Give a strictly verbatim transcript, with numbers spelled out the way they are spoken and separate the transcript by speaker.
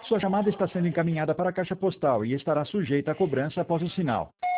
Speaker 1: Sua chamada está sendo encaminhada para a caixa postal e estará sujeita a cobrança após o sinal.